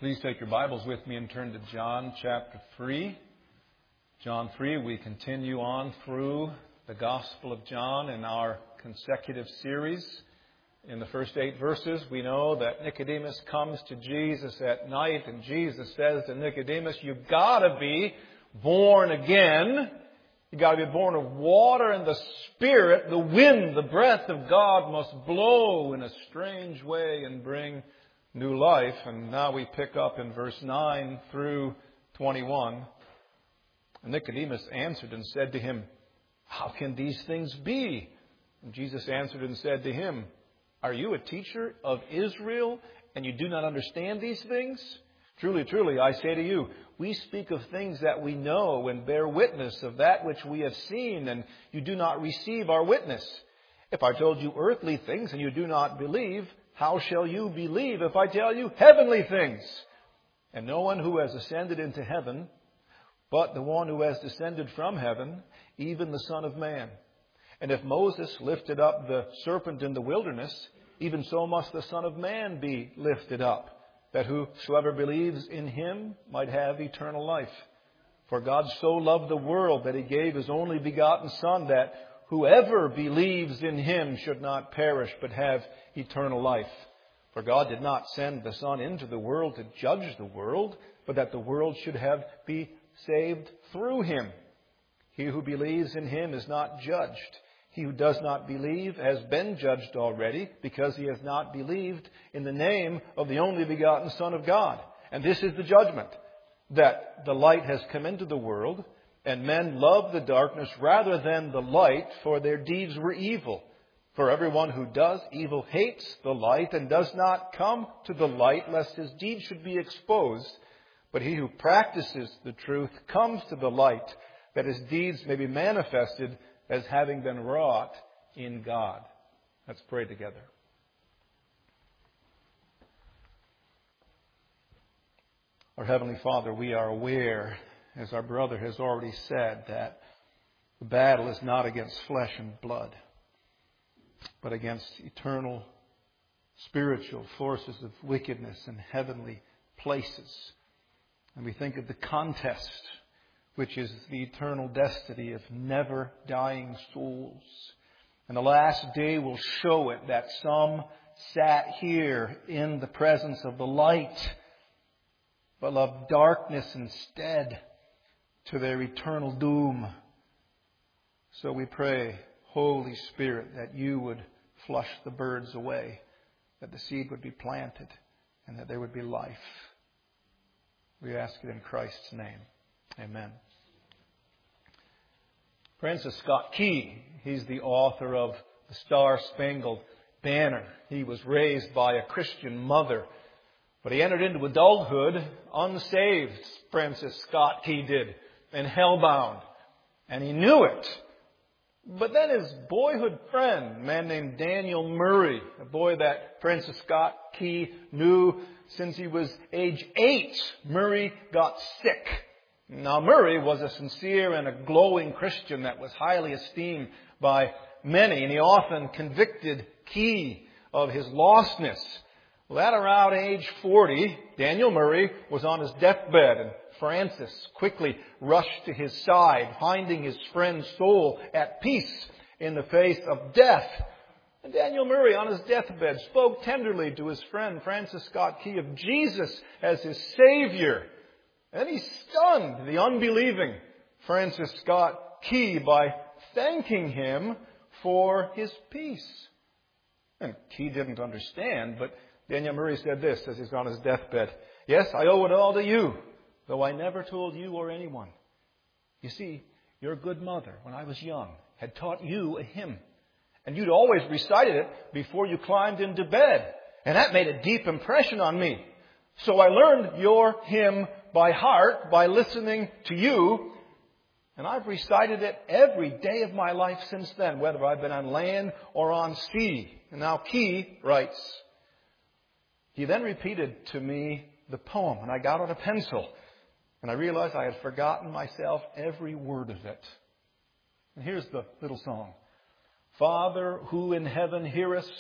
Please take your Bibles with me and turn to John chapter 3. John 3, we continue on through the Gospel of John in our consecutive series. In the first 8 verses, we know that Nicodemus comes to Jesus at night, and Jesus says to Nicodemus, you've got to be born again. You've got to be born of water and the Spirit. The wind, the breath of God must blow in a strange way and bring new life. And now we pick up in verse 9 through 21. And Nicodemus answered and said to him, how can these things be? And Jesus answered and said to him, are you a teacher of Israel, and you do not understand these things? Truly, truly, I say to you, we speak of things that we know and bear witness of that which we have seen, and you do not receive our witness. If I told you earthly things and you do not believe, how shall you believe if I tell you heavenly things? And no one who has ascended into heaven, but the one who has descended from heaven, even the Son of Man. And if Moses lifted up the serpent in the wilderness, even so must the Son of Man be lifted up, that whosoever believes in him might have eternal life. For God so loved the world that he gave his only begotten Son, that whoever believes in him should not perish, but have eternal life. For God did not send the Son into the world to judge the world, but that the world should be saved through him. He who believes in him is not judged. He who does not believe has been judged already, because he has not believed in the name of the only begotten Son of God. And this is the judgment, that the light has come into the world, and men love the darkness rather than the light, for their deeds were evil. For everyone who does evil hates the light and does not come to the light, lest his deeds should be exposed. But he who practices the truth comes to the light, that his deeds may be manifested as having been wrought in God. Let's pray together. Our Heavenly Father, we are aware, as our brother has already said, that the battle is not against flesh and blood, but against eternal spiritual forces of wickedness in heavenly places. And we think of the contest, which is the eternal destiny of never-dying souls. And the last day will show it, that some sat here in the presence of the light, but loved darkness instead, to their eternal doom. So we pray, Holy Spirit, that you would flush the birds away, that the seed would be planted, and that there would be life. We ask it in Christ's name. Amen. Francis Scott Key, he's the author of The Star-Spangled Banner. He was raised by a Christian mother, but he entered into adulthood unsaved, Francis Scott Key did, and hellbound. And he knew it. But then his boyhood friend, a man named Daniel Murray, a boy that Francis Scott Key knew since he was age 8, Murray got sick. Now, Murray was a sincere and a glowing Christian that was highly esteemed by many, and he often convicted Key of his lostness. Well, at around age 40, Daniel Murray was on his deathbed, and Francis quickly rushed to his side, finding his friend's soul at peace in the face of death. And Daniel Murray, on his deathbed, spoke tenderly to his friend Francis Scott Key of Jesus as his Savior. And he stunned the unbelieving Francis Scott Key by thanking him for his peace. And Key didn't understand, but Daniel Murray said this as he's on his deathbed. Yes, I owe it all to you, though I never told you or anyone. You see, your good mother, when I was young, had taught you a hymn. And you'd always recited it before you climbed into bed. And that made a deep impression on me. So I learned your hymn by heart by listening to you. And I've recited it every day of my life since then, whether I've been on land or on sea. And now Key writes, he then repeated to me the poem, and I got out a pencil. And I realized I had forgotten myself every word of it. And here's the little song. Father, who in heaven hearest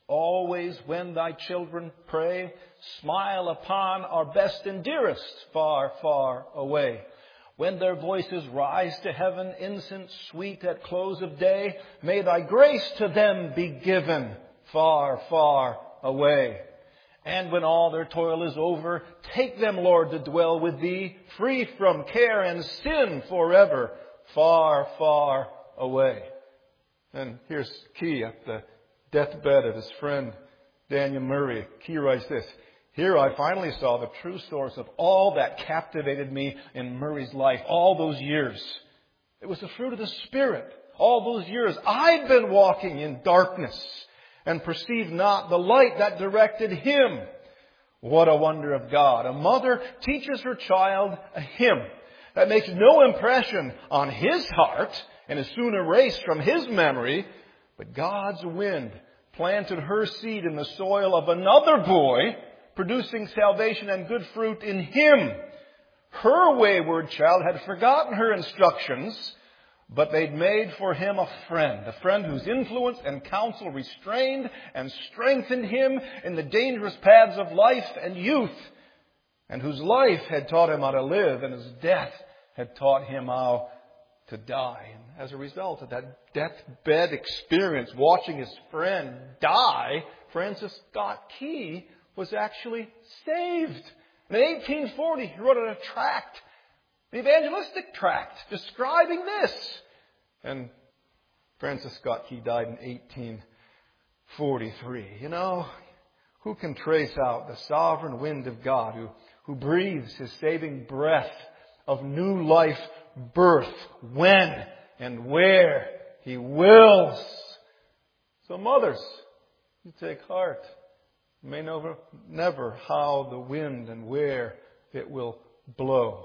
always when thy children pray, smile upon our best and dearest far, far away. When their voices rise to heaven, incense sweet at close of day, may thy grace to them be given far, far away. And when all their toil is over, take them, Lord, to dwell with thee, free from care and sin forever, far, far away. And here's Key at the deathbed of his friend Daniel Murray. Key writes this: "Here I finally saw the true source of all that captivated me in Murray's life all those years. It was the fruit of the Spirit. All those years I'd been walking in darkness and perceived not the light that directed him. What a wonder of God. A mother teaches her child a hymn that makes no impression on his heart and is soon erased from his memory. But God's wind planted her seed in the soil of another boy, producing salvation and good fruit in him. Her wayward child had forgotten her instructions, but they'd made for him a friend whose influence and counsel restrained and strengthened him in the dangerous paths of life and youth, and whose life had taught him how to live, and his death had taught him how to die." And as a result of that deathbed experience, watching his friend die, Francis Scott Key was actually saved. And in 1840, he wrote a tract, the evangelistic tract, describing this. And Francis Scott Key died in 1843. You know, who can trace out the sovereign wind of God who breathes His saving breath of new life birth when and where He wills? So mothers, you take heart. You may never how the wind and where it will blow.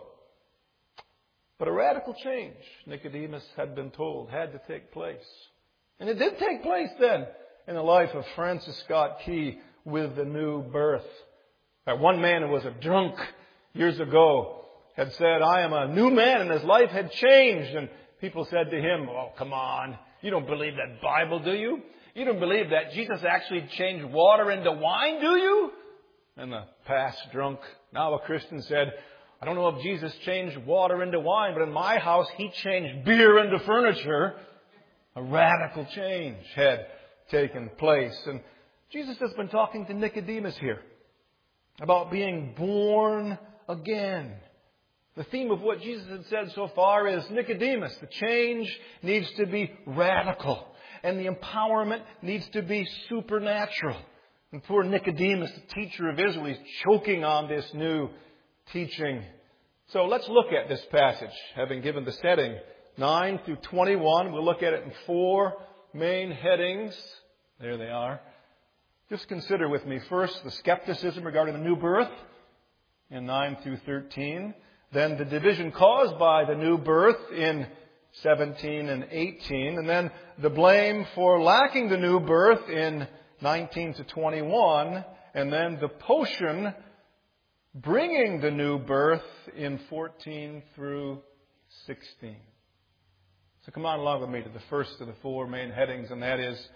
But a radical change, Nicodemus had been told, had to take place. And it did take place then in the life of Francis Scott Key with the new birth. That one man who was a drunk years ago had said, "I am a new man," and his life had changed. And people said to him, "Oh, come on. You don't believe that Bible, do you? You don't believe that Jesus actually changed water into wine, do you?" And the past drunk, now a Christian, said, "I don't know if Jesus changed water into wine, but in my house He changed beer into furniture." A radical change had taken place. And Jesus has been talking to Nicodemus here about being born again. The theme of what Jesus had said so far is, Nicodemus, the change needs to be radical, and the empowerment needs to be supernatural. And poor Nicodemus, the teacher of Israel, is choking on this new teaching. So let's look at this passage, having given the setting, 9 through 21. We'll look at it in 4 main headings. There they are. Just consider with me first the skepticism regarding the new birth in 9 through 13. Then the division caused by the new birth in 17 and 18. And then the blame for lacking the new birth in 19 to 21. And then the potion bringing the new birth in 14 through 16. So come on along with me to the first of the 4 main headings, and that is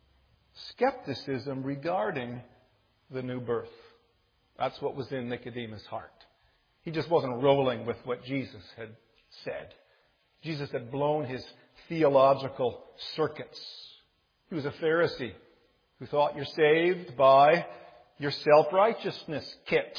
skepticism regarding the new birth. That's what was in Nicodemus' heart. He just wasn't rolling with what Jesus had said. Jesus had blown his theological circuits. He was a Pharisee who thought you're saved by your self-righteousness kit.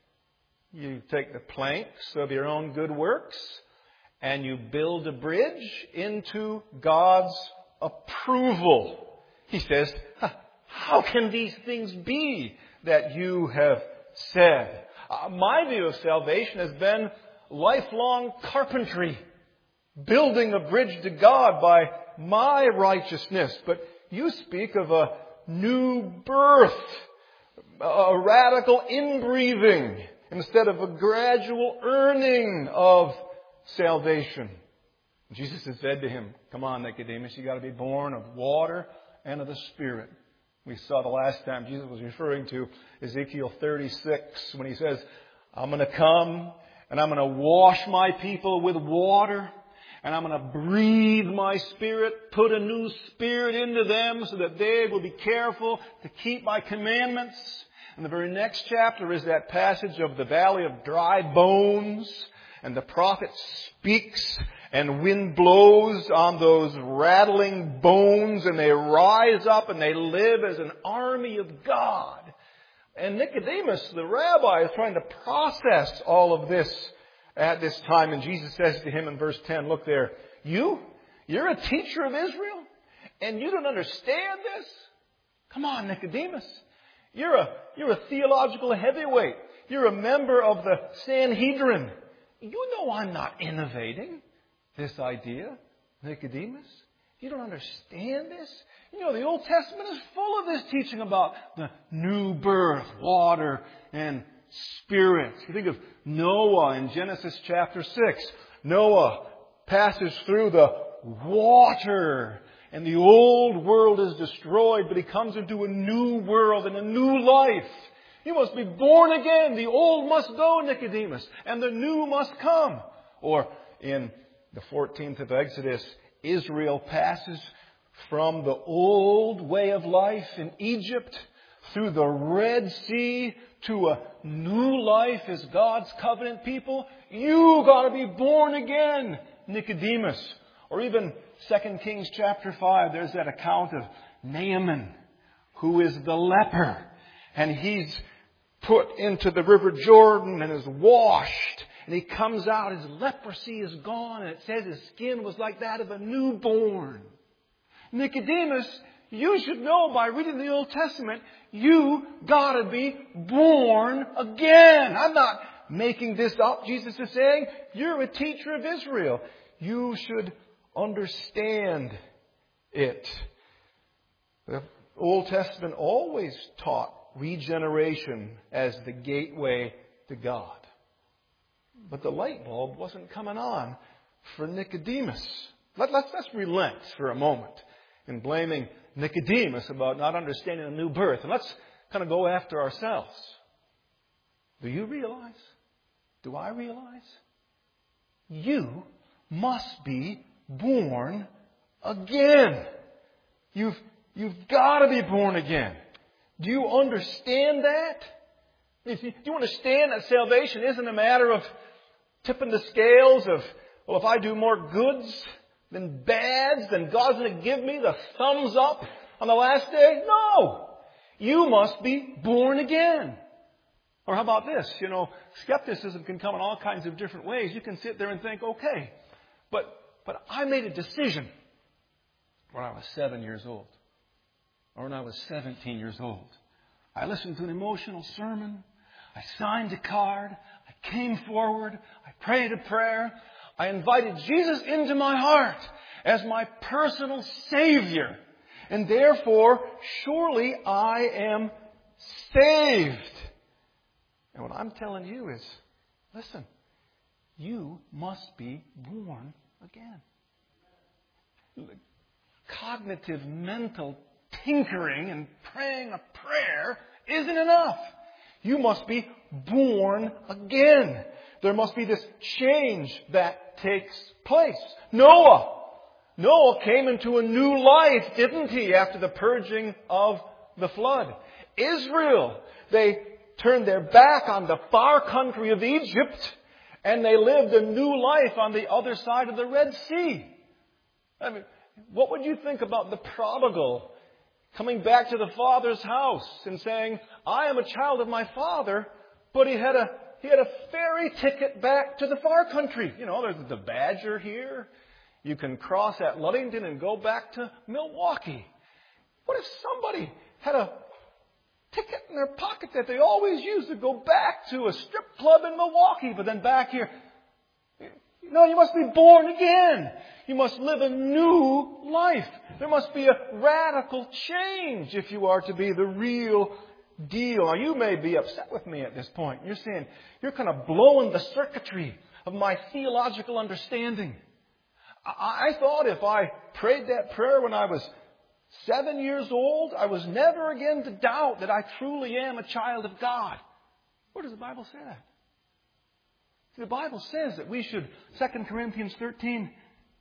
You take the planks of your own good works and you build a bridge into God's approval. He says, "How can these things be that you have said?" My view of salvation has been lifelong carpentry, building a bridge to God by my righteousness. But you speak of a new birth, a radical inbreathing, instead of a gradual earning of salvation. Jesus had said to him, "Come on, Nicodemus, you got to be born of water and of the Spirit." We saw the last time Jesus was referring to Ezekiel 36 when he says, "I'm going to come and I'm going to wash my people with water, And I'm going to breathe my Spirit, put a new spirit into them so that they will be careful to keep my commandments. And the very next chapter is that passage of the valley of dry bones. And the prophet speaks and wind blows on those rattling bones and they rise up and they live as an army of God. And Nicodemus, the rabbi, is trying to process all of this at this time. And Jesus says to him in verse 10, look there, you're a teacher of Israel and you don't understand this? Come on, Nicodemus. You're a theological heavyweight. You're a member of the Sanhedrin. You know I'm not innovating this idea, Nicodemus. You don't understand this? You know, the Old Testament is full of this teaching about the new birth, water and Spirit. You think of Noah in Genesis chapter 6. Noah passes through the water and the old world is destroyed, but he comes into a new world and a new life. You must be born again. The old must go, Nicodemus, and the new must come. Or in the 14th of Exodus, Israel passes from the old way of life in Egypt through the Red Sea to a new life as God's covenant people. You got to be born again, Nicodemus. Or even 2 Kings chapter 5, there's that account of Naaman, who is the leper. And he's put into the river Jordan and is washed. And he comes out, his leprosy is gone. And it says his skin was like that of a newborn. Nicodemus, you should know by reading the Old Testament, you gotta be born again. I'm not making this up. Jesus is saying, you're a teacher of Israel. You should understand it. The Old Testament always taught regeneration as the gateway to God. But the light bulb wasn't coming on for Nicodemus. Let's relent for a moment in blaming Nicodemus about not understanding the new birth. And let's kind of go after ourselves. Do you realize? Do I realize? You must be born again. You've got to be born again. Do you understand that? Do you understand that salvation isn't a matter of tipping the scales of, well, if I do more goods than bads, then God's going to give me the thumbs up on the last day? No! You must be born again. Or how about this? You know, skepticism can come in all kinds of different ways. You can sit there and think, okay, but I made a decision when I was 7 years old. Or when I was 17 years old. I listened to an emotional sermon. I signed a card. I came forward. I prayed a prayer. I invited Jesus into my heart as my personal Savior. And therefore, surely I am saved. And what I'm telling you is, listen, you must be born again. Cognitive, mental tinkering and praying a prayer isn't enough. You must be born again. There must be this change that takes place. Noah came into a new life, didn't he, after the purging of the flood? Israel, they turned their back on the far country of Egypt and they lived a new life on the other side of the Red Sea. I mean, what would you think about the prodigal coming back to the father's house and saying, I am a child of my father, but he had a ferry ticket back to the far country. You know, there's the Badger here. You can cross at Ludington and go back to Milwaukee. What if somebody had a ticket in their pocket that they always use to go back to a strip club in Milwaukee, but then back here? No, you must be born again. You must live a new life. There must be a radical change if you are to be the real deal. Now, you may be upset with me at this point. You're saying, you're kind of blowing the circuitry of my theological understanding. I thought if I prayed that prayer when I was 7 years old, I was never again to doubt that I truly am a child of God. Where does the Bible say that? See, the Bible says that we should, 2 Corinthians 13,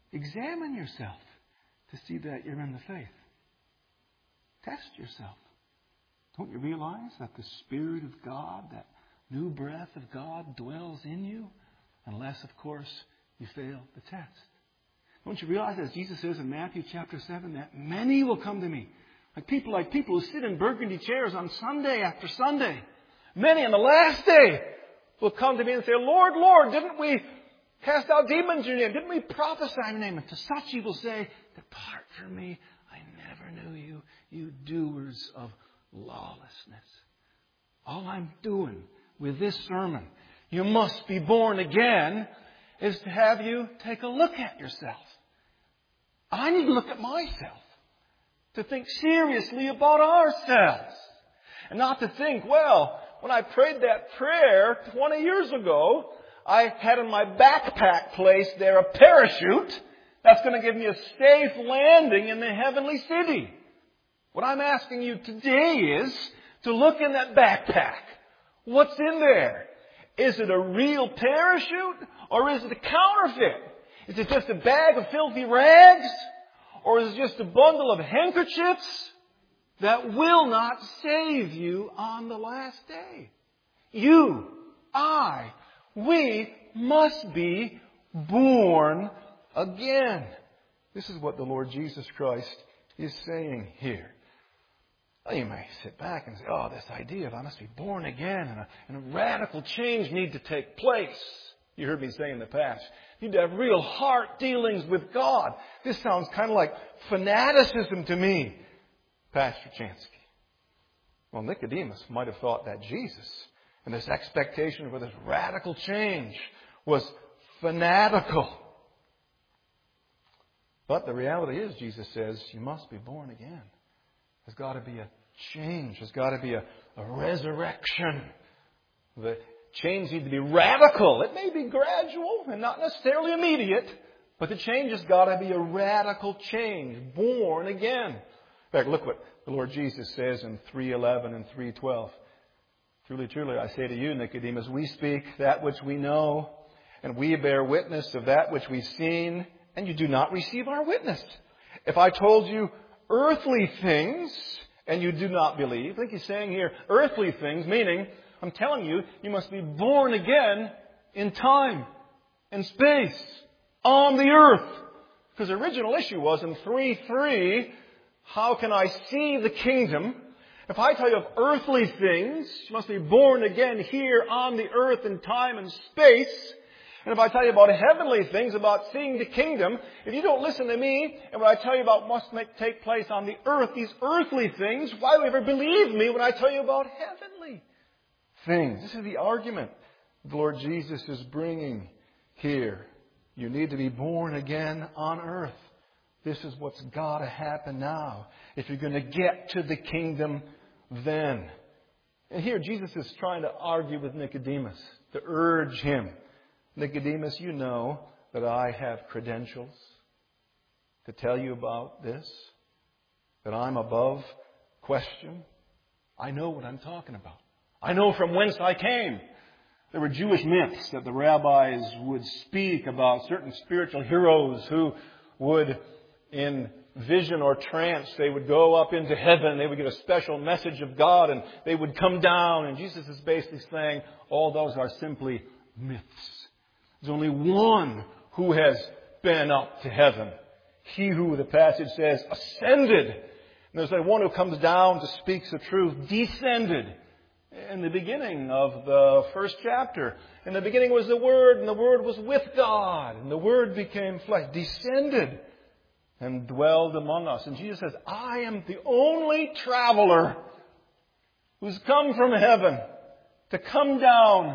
Examine yourself to see that you're in the faith. Test yourself. Don't you realize that the Spirit of God, that new breath of God dwells in you? Unless, of course, you fail the test. Don't you realize, as Jesus says in Matthew chapter 7, that many will come to me. Like people who sit in burgundy chairs on Sunday after Sunday. Many on the last day will come to me and say, Lord, Lord, didn't we cast out demons in your name? Didn't we prophesy in your name? And to such he will say, depart from me, I never knew you, you doers of lawlessness. All I'm doing with this sermon, you must be born again, is to have you take a look at yourself. I need to look at myself. To think seriously about ourselves. And not to think, well, when I prayed that prayer 20 years ago, I had in my backpack placed there a parachute that's going to give me a safe landing in the heavenly city. What I'm asking you today is to look in that backpack. What's in there? Is it a real parachute or is it a counterfeit? Is it just a bag of filthy rags? Or is it just a bundle of handkerchiefs that will not save you on the last day? You, I, we must be born again. This is what the Lord Jesus Christ is saying here. Well, you may sit back and say, oh, this idea of I must be born again and a radical change need to take place. You heard me say in the past, you need to have real heart dealings with God. This sounds kind of like fanaticism to me, Pastor Chansky. Well, Nicodemus might have thought that Jesus and this expectation for this radical change was fanatical. But the reality is, Jesus says, you must be born again. There's got to be a change. There's got to be a resurrection. The change needs to be radical. It may be gradual and not necessarily immediate, but the change has got to be a radical change. Born again. In fact, look what the Lord Jesus says in 3:11 and 3:12. Truly, truly, I say to you, Nicodemus, we speak that which we know, and we bear witness of that which we've seen, and you do not receive our witness. If I told you earthly things, and you do not believe, I think he's saying here, earthly things, meaning, I'm telling you, you must be born again in time, in space, on the earth. Because the original issue was in 3:3, how can I see the kingdom? If I tell you of earthly things, you must be born again here on the earth in time and space. And if I tell you about heavenly things, about seeing the kingdom, if you don't listen to me, and when I tell you about what must take place on the earth, these earthly things, why would you ever believe me when I tell you about heavenly things? This is the argument the Lord Jesus is bringing here. You need to be born again on earth. This is what's got to happen now. If you're going to get to the kingdom then. And here Jesus is trying to argue with Nicodemus, to urge him. Nicodemus, you know that I have credentials to tell you about this, that I'm above question. I know what I'm talking about. I know from whence I came. There were Jewish myths that the rabbis would speak about certain spiritual heroes who would, in vision or trance, they would go up into heaven. They would get a special message of God and they would come down. And Jesus is basically saying all those are simply myths. There's only one who has been up to heaven. He who, the passage says, ascended. And there's that one who comes down to speak the truth, descended. In the beginning of the first chapter, in the beginning was the Word, and the Word was with God, and the Word became flesh, descended, and dwelled among us. And Jesus says, I am the only traveler who's come from heaven to come down.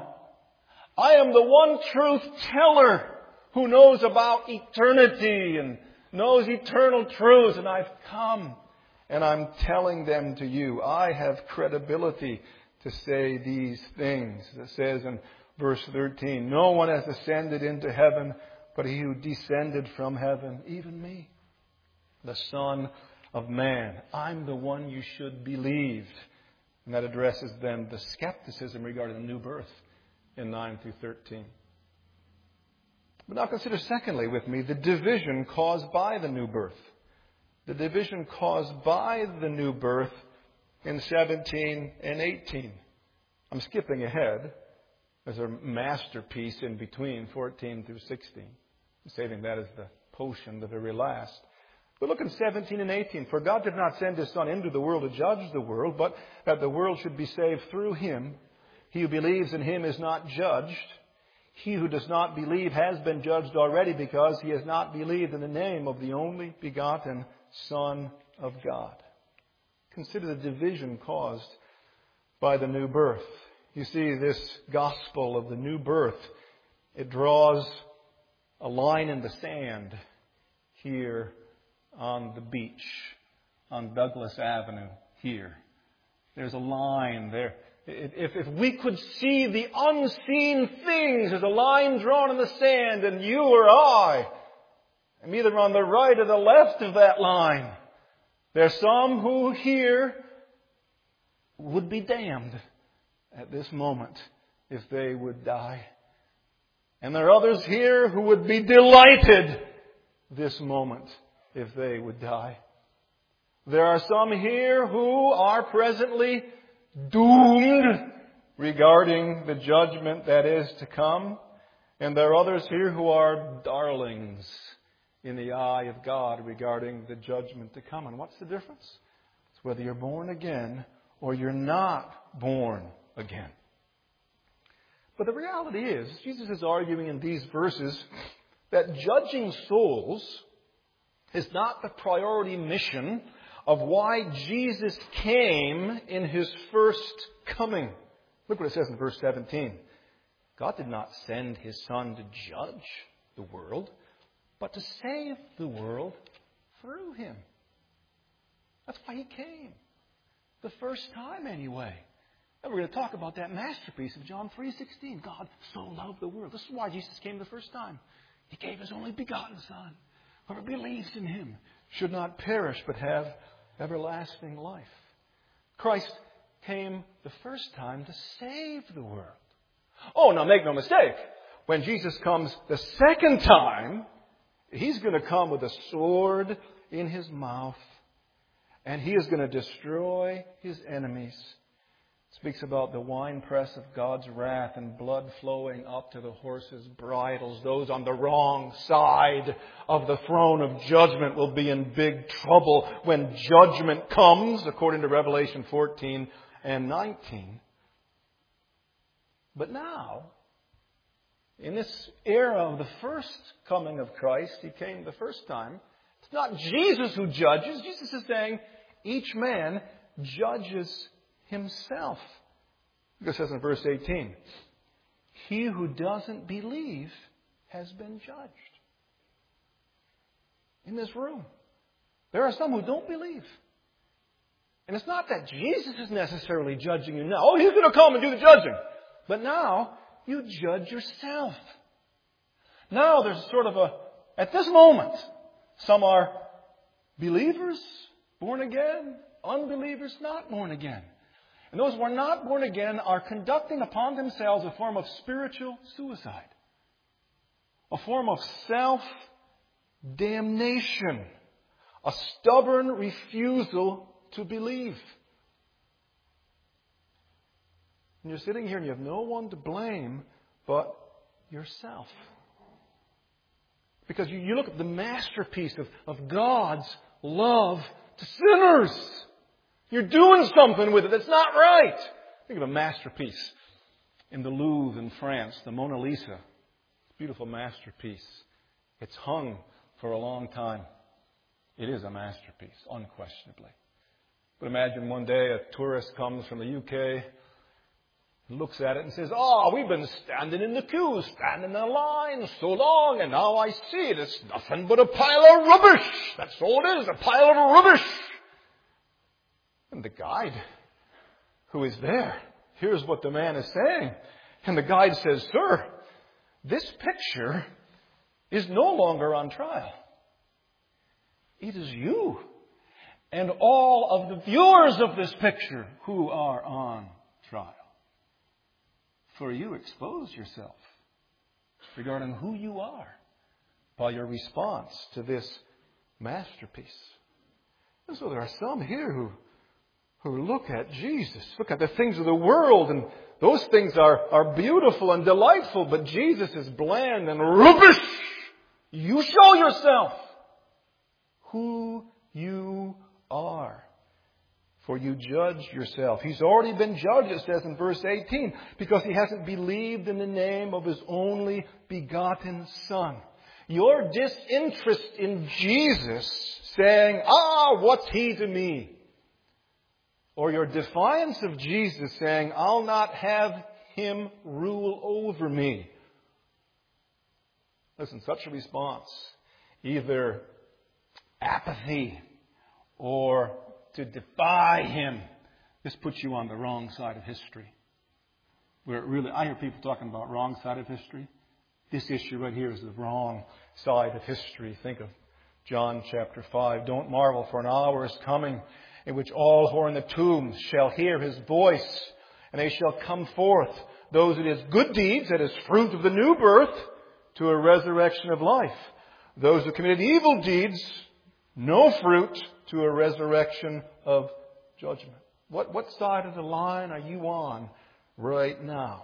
I am the one truth teller who knows about eternity and knows eternal truths. And I've come and I'm telling them to you. I have credibility to say these things. It says in verse 13, no one has ascended into heaven but he who descended from heaven, even me, the Son of Man. I'm the one you should believe. And that addresses then the skepticism regarding the new birth in 9 through 13. But now consider secondly with me the division caused by the new birth. The division caused by the new birth in 17 and 18. I'm skipping ahead. There's a masterpiece in between 14 through 16. I'm saving that as the potion, the very last. But look in 17 and 18. For God did not send His Son into the world to judge the world, but that the world should be saved through Him. He who believes in Him is not judged. He who does not believe has been judged already because he has not believed in the name of the only begotten Son of God. Consider the division caused by the new birth. You see, this gospel of the new birth, it draws a line in the sand here on the beach, on Douglas Avenue here. There's a line there. If we could see the unseen things, there's a line drawn in the sand, and you or I am either on the right or the left of that line. There are some who here would be damned at this moment if they would die. And there are others here who would be delighted this moment if they would die. There are some here who are presently doomed regarding the judgment that is to come. And there are others here who are darlings in the eye of God regarding the judgment to come. And what's the difference? It's whether you're born again or you're not born again. But the reality is, Jesus is arguing in these verses that judging souls is not the priority mission of why Jesus came in His first coming. Look what it says in verse 17. God did not send His Son to judge the world, but to save the world through Him. That's why He came. The first time anyway. And we're going to talk about that masterpiece of John 3:16. God so loved the world. This is why Jesus came the first time. He gave His only begotten Son. Whoever believes in Him should not perish but have everlasting life. Christ came the first time to save the world. Oh, now make no mistake. When Jesus comes the second time, He's going to come with a sword in His mouth. And He is going to destroy His enemies. Speaks about the winepress of God's wrath and blood flowing up to the horses' bridles. Those on the wrong side of the throne of judgment will be in big trouble when judgment comes, according to Revelation 14 and 19. But now, in this era of the first coming of Christ, He came the first time. It's not Jesus who judges. Jesus is saying each man judges himself. It says in verse 18, he who doesn't believe has been judged. In this room, there are some who don't believe. And it's not that Jesus is necessarily judging you now. Oh, He's going to come and do the judging. But now, you judge yourself. Now there's sort of at this moment, some are believers, born again, unbelievers, not born again. And those who are not born again are conducting upon themselves a form of spiritual suicide. A form of self-damnation. A stubborn refusal to believe. And you're sitting here and you have no one to blame but yourself. Because you look at the masterpiece of God's love to sinners. You're doing something with it that's not right. Think of a masterpiece in the Louvre in France, the Mona Lisa. Beautiful masterpiece. It's hung for a long time. It is a masterpiece, unquestionably. But imagine one day a tourist comes from the UK, looks at it and says, "Oh, we've been standing in the queue, standing in the line so long, and now I see it. It's nothing but a pile of rubbish. That's all it is, a pile of rubbish." And the guide who is there hears what the man is saying. And the guide says, "Sir, this picture is no longer on trial. It is you and all of the viewers of this picture who are on trial. For you expose yourself regarding who you are by your response to this masterpiece. And so there are some here who look at Jesus, look at the things of the world, and those things are beautiful and delightful, but Jesus is bland and rubbish. You show yourself who you are, for you judge yourself. He's already been judged, it says in verse 18, because he hasn't believed in the name of his only begotten Son. Your disinterest in Jesus, saying, what's he to me? Or your defiance of Jesus, saying, I'll not have him rule over me. Listen, such a response, either apathy or to defy him, this puts you on the wrong side of history. I hear people talking about wrong side of history. This issue right here is the wrong side of history. Think of John chapter 5. Don't marvel, for an hour is coming in which all who are in the tombs shall hear his voice, and they shall come forth, those that is good deeds, that is fruit of the new birth, to a resurrection of life. Those who committed evil deeds, no fruit, to a resurrection of judgment. What side of the line are you on right now?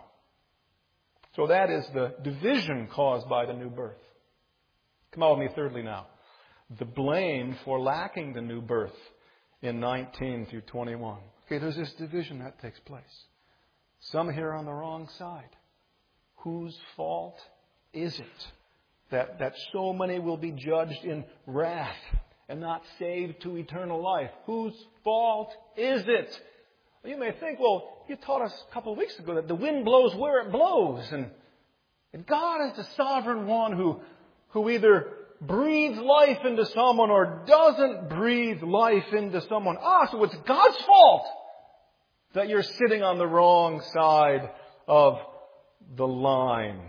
So that is the division caused by the new birth. Come on with me thirdly now. The blame for lacking the new birth in 19 through 21. Okay, there's this division that takes place. Some here are on the wrong side. Whose fault is it that so many will be judged in wrath and not saved to eternal life? Whose fault is it? You may think, well, you taught us a couple of weeks ago that the wind blows where it blows. And God is the sovereign one who either breathes life into someone or doesn't breathe life into someone. So it's God's fault that you're sitting on the wrong side of the line.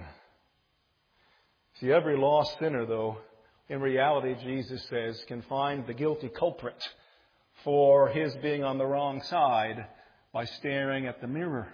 See, every lost sinner, though, in reality, Jesus says, can find the guilty culprit for his being on the wrong side by staring at the mirror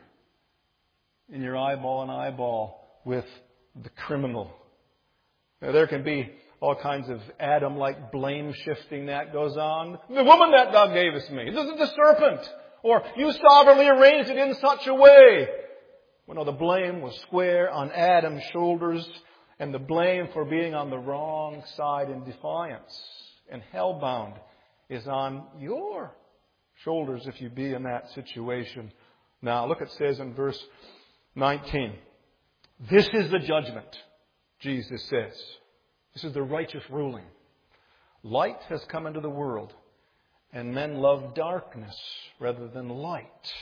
in your eyeball and eyeball with the criminal. Now, there can be all kinds of Adam-like blame shifting that goes on. The woman that thou gavest me, the serpent, or you sovereignly arranged it in such a way. Well, no, the blame was square on Adam's shoulders, and the blame for being on the wrong side in defiance and hellbound is on your shoulders if you be in that situation. Now, look, it says in verse 19, this is the judgment, Jesus says. This is the righteous ruling. Light has come into the world, and men love darkness rather than light.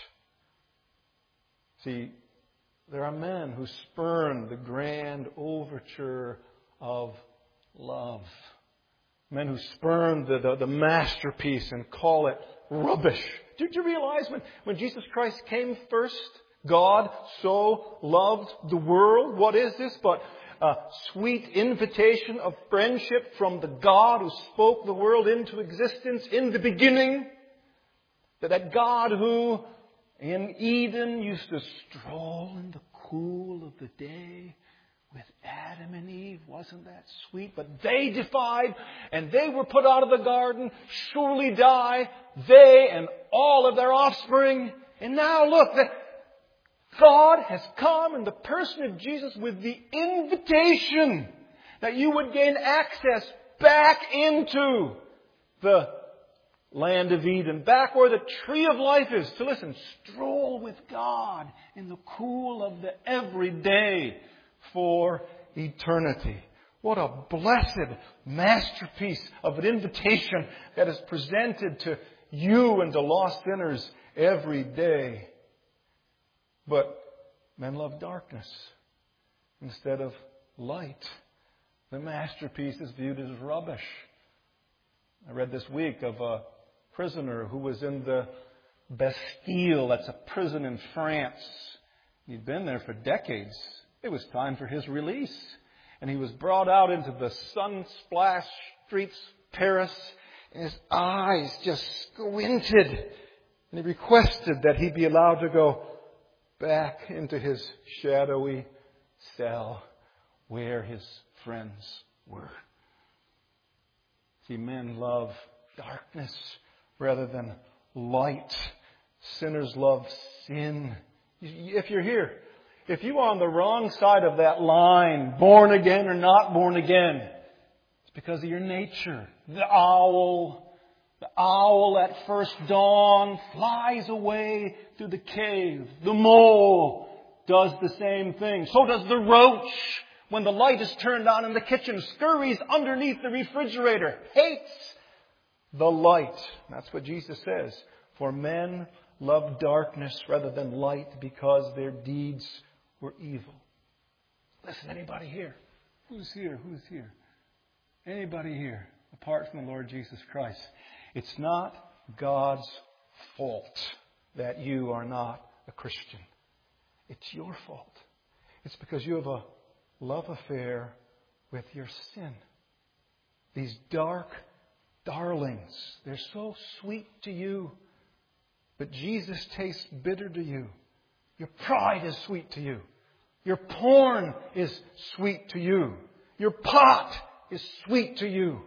See, there are men who spurn the grand overture of love. Men who spurn the masterpiece and call it rubbish. Did you realize when Jesus Christ came first, God so loved the world? What is this but a sweet invitation of friendship from the God who spoke the world into existence in the beginning? That God who in Eden used to stroll in the cool of the day with Adam and Eve. Wasn't that sweet? But they defied and they were put out of the garden, surely die, they and all of their offspring. And now look, that God has come in the person of Jesus with the invitation that you would gain access back into the land of Eden, back where the tree of life is, to listen, stroll with God in the cool of the everyday for eternity. What a blessed masterpiece of an invitation that is presented to you and to lost sinners every day. But men love darkness instead of light. The masterpiece is viewed as rubbish. I read this week of a prisoner who was in the Bastille. That's a prison in France. He'd been there for decades. It was time for his release. And he was brought out into the sun-splashed streets of Paris. And his eyes just squinted. And he requested that he be allowed to go back into his shadowy cell where his friends were. See, men love darkness rather than light. Sinners love sin. If you're here, if you are on the wrong side of that line, born again or not born again, it's because of your nature. The owl at first dawn flies away to the cave. The mole does the same thing. So does the roach. When the light is turned on in the kitchen, scurries underneath the refrigerator, hates the light. That's what Jesus says. For men love darkness rather than light because their deeds were evil. Listen, anybody here? Who's here? Who's here? Anybody here, apart from the Lord Jesus Christ? It's not God's fault that you are not a Christian. It's your fault. It's because you have a love affair with your sin. These dark darlings, they're so sweet to you, but Jesus tastes bitter to you. Your pride is sweet to you. Your porn is sweet to you. Your pot is sweet to you.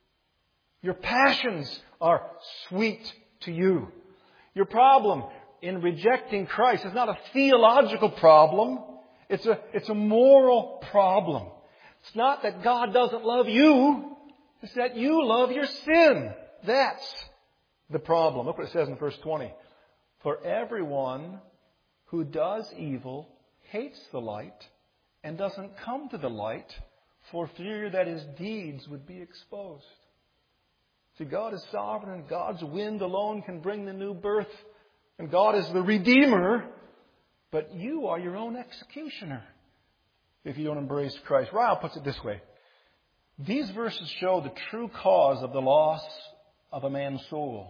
Your passions are sweet to you. Your problem in rejecting Christ is not a theological problem. It's a moral problem. It's not that God doesn't love you. It's that you love your sin. That's the problem. Look what it says in verse 20. For everyone who does evil hates the light and doesn't come to the light for fear that his deeds would be exposed. See, God is sovereign and God's wind alone can bring the new birth. And God is the Redeemer. But you are your own executioner if you don't embrace Christ. Ryle puts it this way. These verses show the true cause of the loss of a man's soul.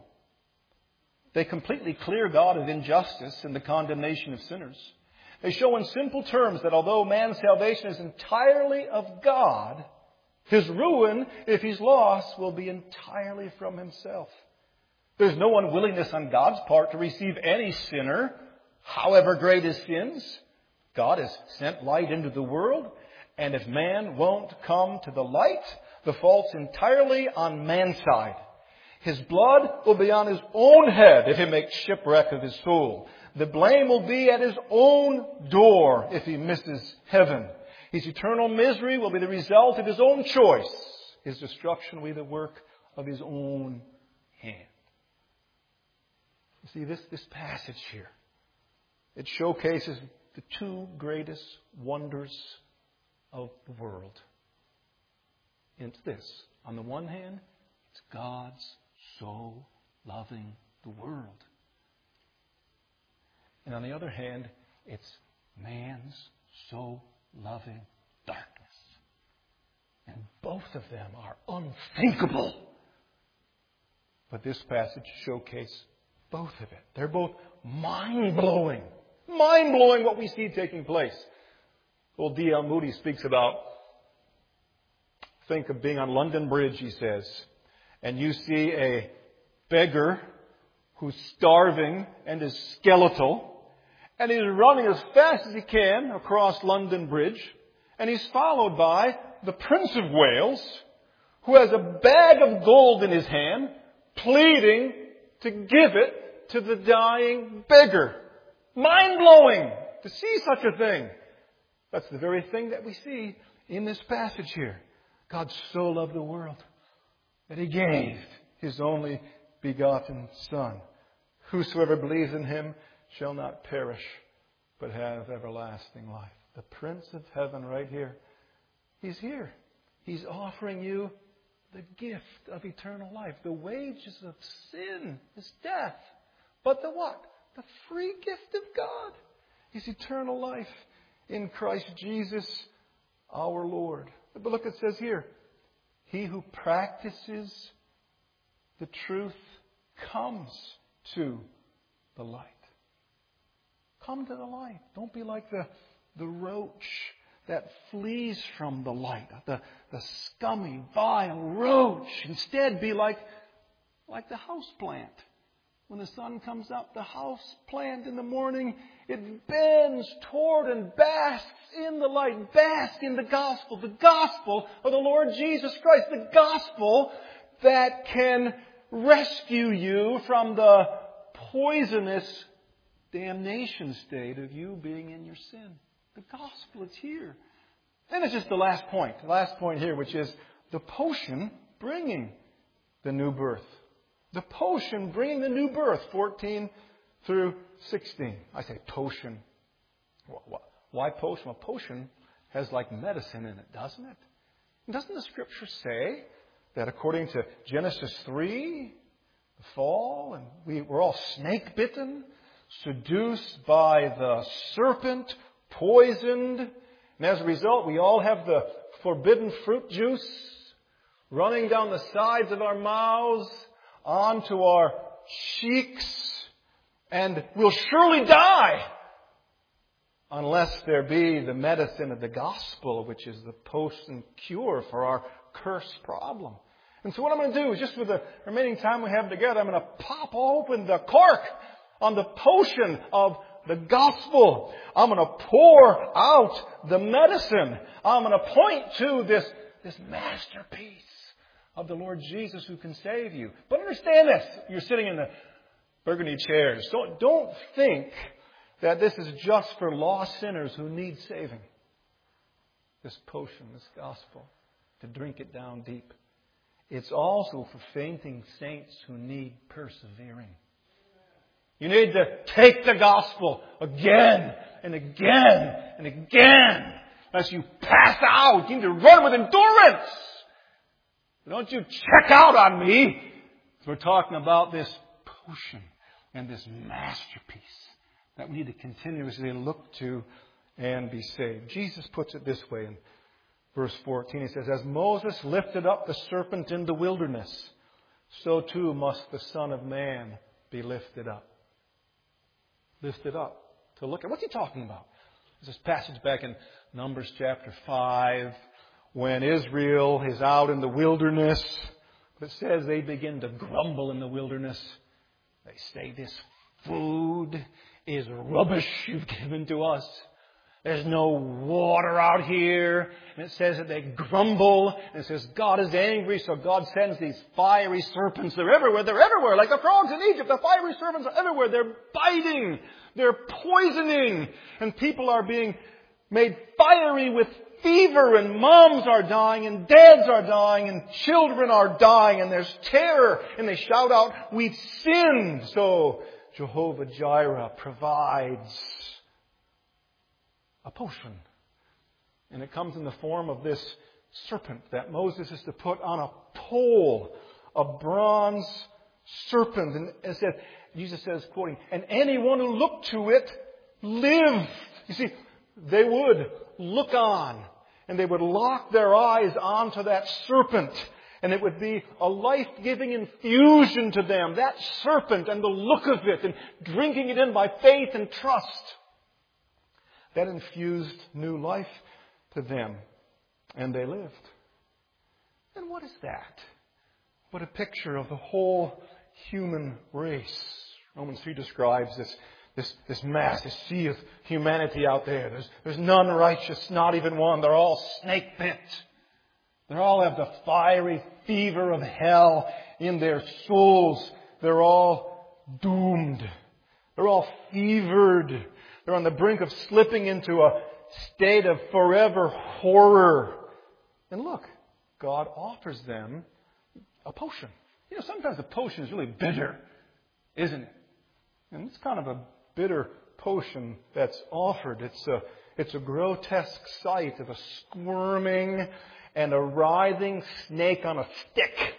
They completely clear God of injustice and the condemnation of sinners. They show in simple terms that although man's salvation is entirely of God, his ruin, if he's lost, will be entirely from himself. There's no unwillingness on God's part to receive any sinner, however great his sins. God has sent light into the world, and if man won't come to the light, the fault's entirely on man's side. His blood will be on his own head if he makes shipwreck of his soul. The blame will be at his own door if he misses heaven. His eternal misery will be the result of his own choice. His destruction will be the work of his own hand. You see, this passage here, it showcases the two greatest wonders of the world. And it's this. On the one hand, it's God's so loving the world. And on the other hand, it's man's so loving darkness. And both of them are unthinkable. But this passage showcases both of it. They're both mind-blowing. Mind-blowing what we see taking place. Old D.L. Moody speaks about, think of being on London Bridge, he says, and you see a beggar who's starving and is skeletal, and he's running as fast as he can across London Bridge, and he's followed by the Prince of Wales, who has a bag of gold in his hand, pleading to give it to the dying beggar. Mind-blowing to see such a thing. That's the very thing that we see in this passage here. God so loved the world that He gave His only begotten Son. Whosoever believes in Him shall not perish, but have everlasting life. The Prince of Heaven right here. He's here. He's offering you the gift of eternal life. The wages of sin is death. But the what? The free gift of God is eternal life in Christ Jesus our Lord. But look, it says here, he who practices the truth comes to the light. Come to the light. Don't be like the roach that flees from the light, the scummy, vile roach. Instead, be like the house plant. When the sun comes up, the house plant in the morning, it bends toward and basks in the light. Bask in the gospel of the Lord Jesus Christ. The gospel that can rescue you from the poisonous damnation state of you being in your sin. The gospel is here. Then it's just the last point here, which is the potion bringing the new birth. The potion bringing the new birth, 14 through 16. I say potion. Why potion? Well, potion has like medicine in it, doesn't it? And doesn't the Scripture say that according to Genesis 3, the fall, and we're all snake bitten, seduced by the serpent, poisoned, and as a result we all have the forbidden fruit juice running down the sides of our mouths, onto our cheeks, and we'll surely die unless there be the medicine of the gospel, which is the potent cure for our cursed problem. And so what I'm going to do is, just with the remaining time we have together, I'm going to pop open the cork on the potion of the gospel. I'm going to pour out the medicine. I'm going to point to this masterpiece of the Lord Jesus who can save you. But understand this. You're sitting in the burgundy chairs. Don't think that this is just for lost sinners who need saving. This potion, this gospel, to drink it down deep. It's also for fainting saints who need persevering. You need to take the gospel again and again and again. As you pass out, you need to run with endurance. Don't you check out on me. We're talking about this potion and this masterpiece that we need to continuously look to and be saved. Jesus puts it this way in verse 14. He says, as Moses lifted up the serpent in the wilderness, so too must the Son of Man be lifted up. Lifted up. To look at. What's he talking about? There's this passage back in Numbers chapter 5 when Israel is out in the wilderness. It says they begin to grumble in the wilderness. They say, this food is rubbish you've given to us. There's no water out here. And it says that they grumble. And it says God is angry, so God sends these fiery serpents. They're everywhere. They're everywhere. Like the frogs in Egypt. The fiery serpents are everywhere. They're biting. They're poisoning. And people are being made fiery with fever. And moms are dying. And dads are dying. And children are dying. And there's terror. And they shout out, we've sinned. So Jehovah Jireh provides a potion. And it comes in the form of this serpent that Moses is to put on a pole, a bronze serpent. And it said, Jesus says, quoting, and anyone who looked to it lived. You see, they would look on and they would lock their eyes onto that serpent. And it would be a life-giving infusion to them, that serpent and the look of it, and drinking it in by faith and trust. That infused new life to them, and they lived. And what is that? What a picture of the whole human race. Romans 3 describes this mass, this sea of humanity out there. There's none righteous, not even one. They're all snake bit. They all have the fiery fever of hell in their souls. They're all doomed. They're all fevered. They're on the brink of slipping into a state of forever horror. And look, God offers them a potion. You know, sometimes the potion is really bitter, isn't it? And it's kind of a bitter potion that's offered. It's a grotesque sight of a squirming and a writhing snake on a stick.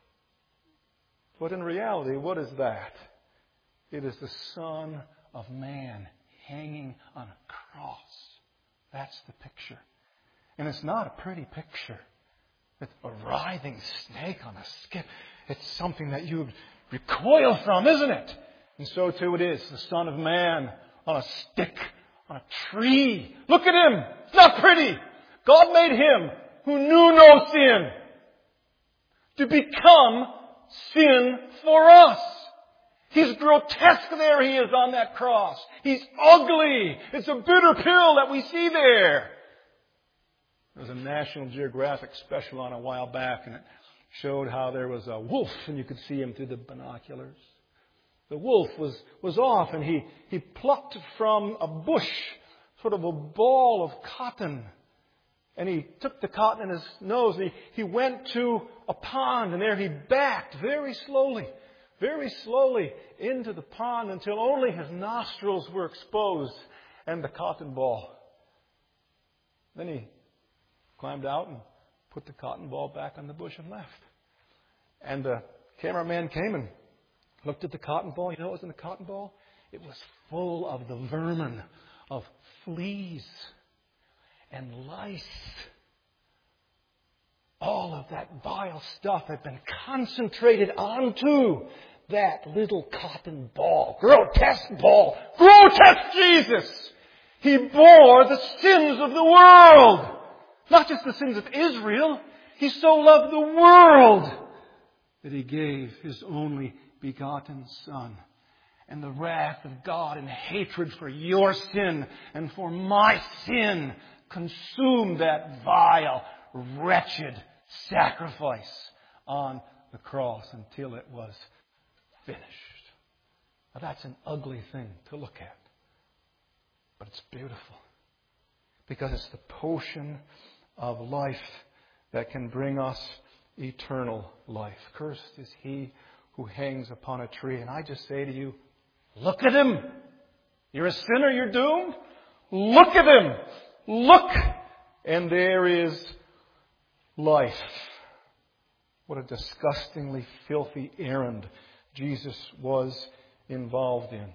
But in reality, what is that? It is the Son of Man hanging on a cross. That's the picture. And it's not a pretty picture. It's a writhing snake on a stick. It's something that you would recoil from, isn't it? And so too it is. The Son of Man on a stick, on a tree. Look at Him. It's not pretty. God made Him who knew no sin to become sin for us. He's grotesque there He is on that cross. He's ugly. It's a bitter pill that we see there. There was a National Geographic special on a while back, and it showed how there was a wolf, and you could see him through the binoculars. The wolf was off, and he plucked from a bush sort of a ball of cotton. And he took the cotton in his nose, and he went to a pond, and there he backed very slowly into the pond until only his nostrils were exposed and the cotton ball. Then he climbed out and put the cotton ball back on the bush and left. And the cameraman came and looked at the cotton ball. You know what was in the cotton ball? It was full of the vermin of fleas and lice. All of that vile stuff had been concentrated onto that little cotton ball. Grotesque ball. Grotesque Jesus! He bore the sins of the world. Not just the sins of Israel. He so loved the world that He gave His only begotten Son. And the wrath of God and hatred for your sin and for my sin consumed that vile, wretched sacrifice on the cross until it was finished. Now that's an ugly thing to look at. But it's beautiful. Because it's the potion of life that can bring us eternal life. Cursed is he who hangs upon a tree. And I just say to you, look at him. You're a sinner, you're doomed. Look at him. Look. And there is life. What a disgustingly filthy errand Jesus was involved in.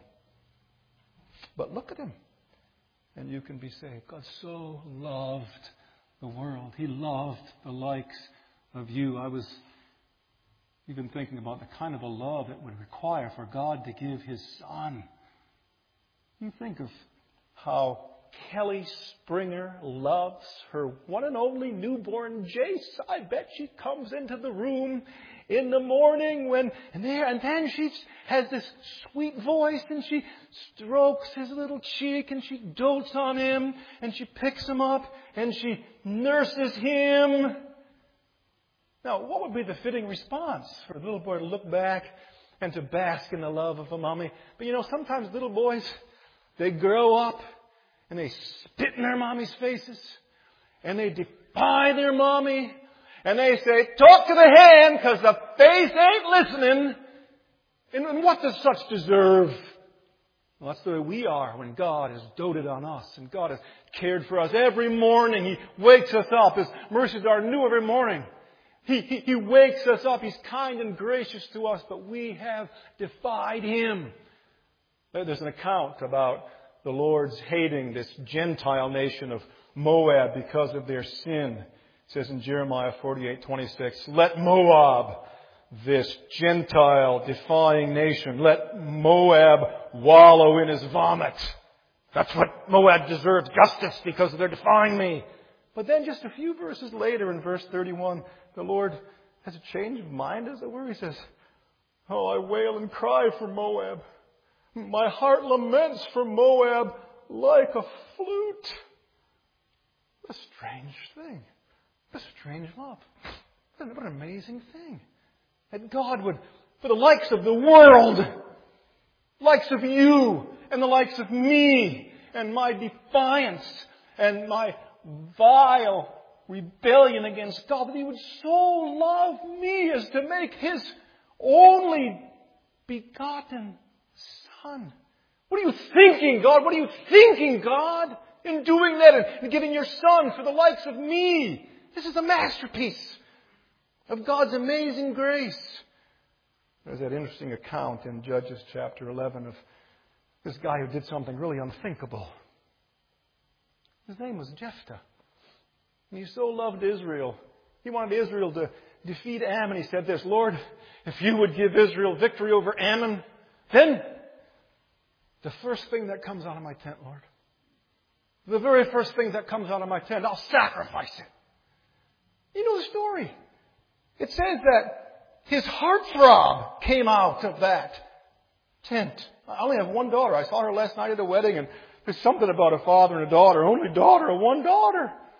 But look at him. And you can be saved. God so loved the world. He loved the likes of you. I was even thinking about the kind of a love it would require for God to give His Son. You think of how Kelly Springer loves her one and only newborn Jace. I bet she comes into the room in the morning and then she has this sweet voice and she strokes his little cheek and she dotes on him and she picks him up and she nurses him. Now, what would be the fitting response for a little boy to look back and to bask in the love of a mommy? But sometimes little boys, they grow up and they spit in their mommy's faces and they defy their mommy. And they say, talk to the hand because the face ain't listening. And what does such deserve? Well, that's the way we are when God has doted on us and God has cared for us every morning. He wakes us up. His mercies are new every morning. He wakes us up. He's kind and gracious to us, but we have defied Him. There's an account about the Lord's hating this Gentile nation of Moab because of their sin. It says in Jeremiah 48:26, let Moab, this Gentile defying nation, let Moab wallow in his vomit. That's what Moab deserves, justice, because they're defying me. But then just a few verses later in verse 31, the Lord has a change of mind, as it were. He says, oh, I wail and cry for Moab. My heart laments for Moab like a flute. A strange thing. A strange love. What an amazing thing. That God would, for the likes of the world, likes of you, and the likes of me, and my defiance, and my vile rebellion against God, that He would so love me as to make His only begotten Son. What are you thinking, God? What are you thinking, God, in doing that and giving your Son for the likes of me? This is a masterpiece of God's amazing grace. There's that interesting account in Judges chapter 11 of this guy who did something really unthinkable. His name was Jephthah. And he so loved Israel. He wanted Israel to defeat Ammon. He said this, Lord, if you would give Israel victory over Ammon, then the first thing that comes out of my tent, Lord, the very first thing that comes out of my tent, I'll sacrifice it. You know the story. It says that his heartthrob came out of that tent. I only have one daughter. I saw her last night at the wedding, and there's something about a father and a daughter. Only daughter, one daughter.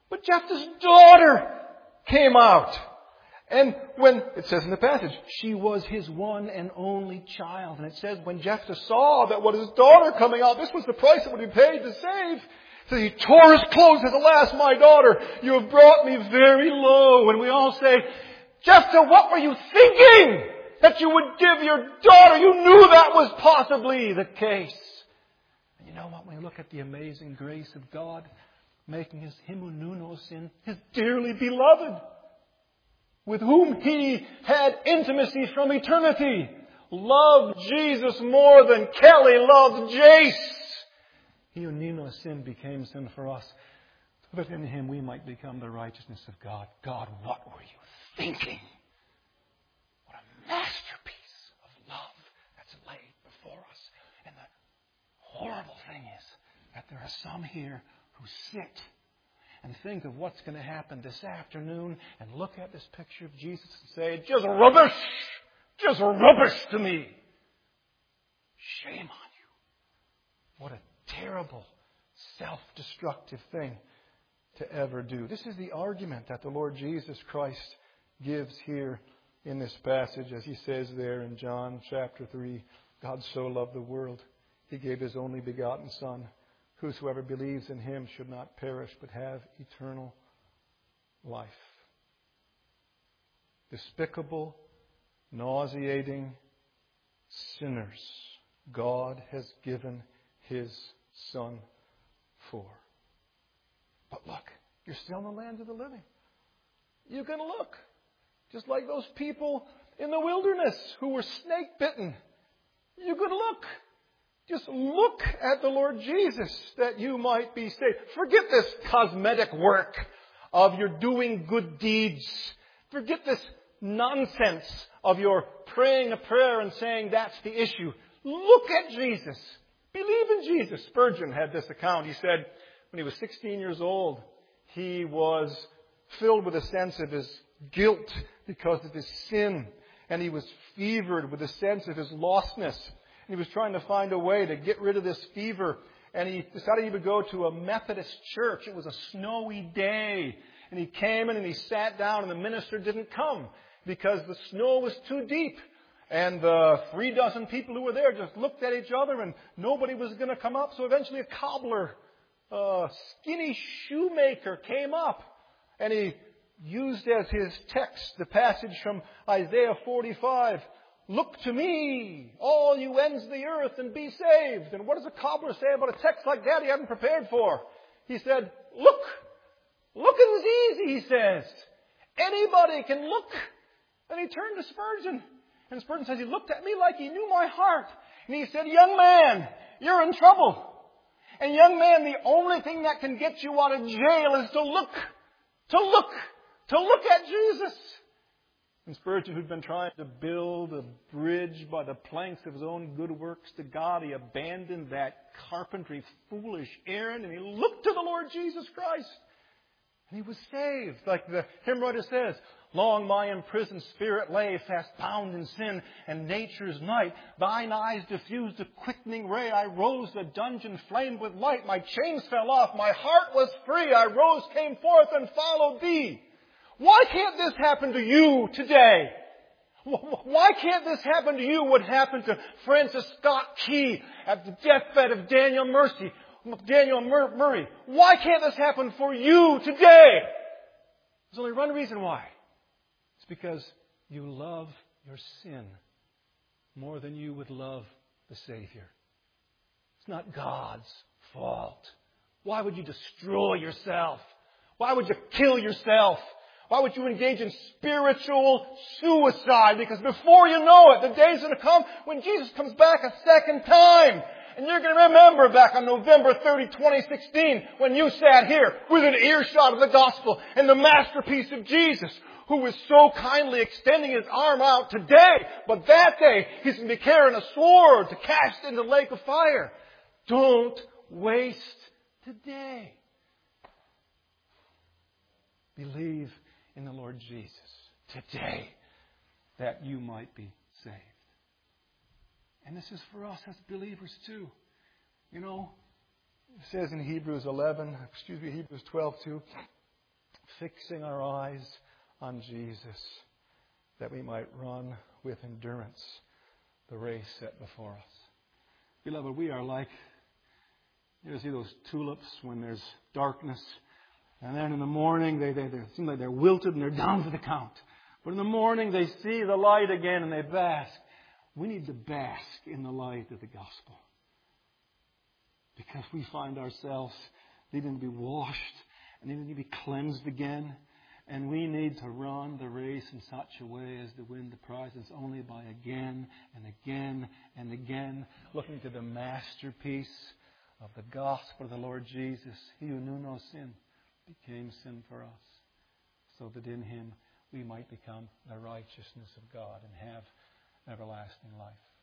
But Jephthah's daughter came out. And when, it says in the passage, she was his one and only child. And it says when Jephthah saw that what his daughter coming out, this was the price that would be paid to save. So he tore his clothes and said, alas, my daughter, you have brought me very low. And we all say, Jephthah, what were you thinking? That you would give your daughter? You knew that was possibly the case. And you know what? When you look at the amazing grace of God, making him who knew no sin, his dearly beloved, with whom he had intimacy from eternity, loved Jesus more than Kelly loved Jace. He who knew no sin became sin for us, so that in him we might become the righteousness of God. God, what were you thinking? What a masterpiece of love that's laid before us. And the horrible thing is that there are some here who sit and think of what's going to happen this afternoon and look at this picture of Jesus and say, just rubbish! Just rubbish to me! Shame on you. What a terrible, self-destructive thing to ever do. This is the argument that the Lord Jesus Christ gives here in this passage, as he says there in John chapter 3, God so loved the world, he gave his only begotten Son. Whosoever believes in him should not perish, but have eternal life. Despicable, nauseating sinners God has given his Son for. But look, you're still in the land of the living. You can look, just like those people in the wilderness who were snake bitten. You could look. Just look at the Lord Jesus that you might be saved. Forget this cosmetic work of your doing good deeds. Forget this nonsense of your praying a prayer and saying that's the issue. Look at Jesus. Believe in Jesus. Spurgeon had this account. He said when he was 16 years old, he was filled with a sense of his guilt because of his sin. And he was fevered with a sense of his lostness. He was trying to find a way to get rid of this fever. And he decided he would go to a Methodist church. It was a snowy day. And he came in and he sat down and the minister didn't come because the snow was too deep. And the 36 people who were there just looked at each other and nobody was going to come up. So eventually a cobbler, a skinny shoemaker came up. And he used as his text the passage from Isaiah 45. Look to me, all you ends of the earth, and be saved. And what does a cobbler say about a text like that he hadn't prepared for? He said, look. Look, it was easy, he says. Anybody can look. And he turned to Spurgeon. And Spurgeon says, he looked at me like he knew my heart. And he said, young man, you're in trouble. And young man, the only thing that can get you out of jail is to look. To look. To look at Jesus. And Spurgeon, who'd been trying to build a bridge by the planks of his own good works to God, he abandoned that carpentry, foolish errand, and he looked to the Lord Jesus Christ. And he was saved. Like the hymn writer says, long my imprisoned spirit lay, fast bound in sin and nature's night. Thine eyes diffused a quickening ray. I rose, the dungeon flamed with light. My chains fell off, my heart was free. I rose, came forth, and followed thee. Why can't this happen to you today? Why can't this happen to you what happened to Francis Scott Key at the deathbed of Daniel Murray? Why can't this happen for you today? There's only one reason why. It's because you love your sin more than you would love the Savior. It's not God's fault. Why would you destroy yourself? Why would you kill yourself? Why would you engage in spiritual suicide? Because before you know it, the day's going to come when Jesus comes back a second time. And you're going to remember back on November 30, 2016, when you sat here within earshot of the gospel and the masterpiece of Jesus, who was so kindly extending his arm out today. But that day, he's going to be carrying a sword to cast into the lake of fire. Don't waste today. Believe in the Lord Jesus today that you might be saved. And this is for us as believers too. You know, it says in Hebrews 12:2, fixing our eyes on Jesus, that we might run with endurance the race set before us. Beloved, we are like, you see those tulips when there's darkness, and then in the morning they seem like they're wilted and they're down for the count. But in the morning they see the light again and they bask. We need to bask in the light of the gospel, because we find ourselves needing to be washed and needing to be cleansed again. And we need to run the race in such a way as to win the prize. It's only by again and again and again looking to the masterpiece of the gospel of the Lord Jesus. He who knew no sin became sin for us, so that in Him we might become the righteousness of God and have everlasting life.